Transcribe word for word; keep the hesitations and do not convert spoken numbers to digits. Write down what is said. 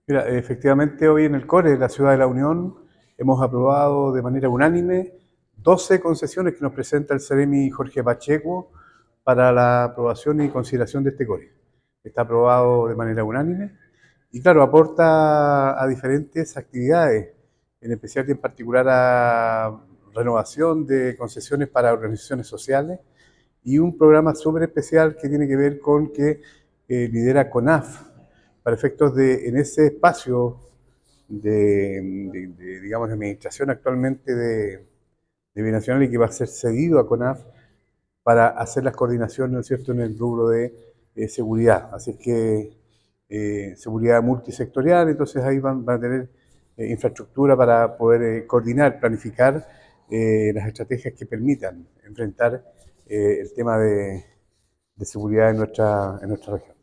Mira, efectivamente hoy en el CORE, la Ciudad de la Unión, hemos aprobado de manera unánime doce concesiones que nos presenta el Ceremi Jorge Pacheco para la aprobación y consideración de este CORE. Está aprobado de manera unánime y claro, aporta a diferentes actividades, en especial y en particular a renovación de concesiones para organizaciones sociales y un programa súper especial que tiene que ver con que eh, lidera CONAF, para efectos de, en ese espacio de, de, de, digamos, de administración actualmente de, de Binacional y que va a ser cedido a CONAF para hacer las coordinaciones, ¿no es cierto?, en el rubro de eh, seguridad. Así es que eh, seguridad multisectorial, entonces ahí van, van a tener eh, infraestructura para poder eh, coordinar, planificar eh, las estrategias que permitan enfrentar eh, el tema de, de seguridad en nuestra, en nuestra región.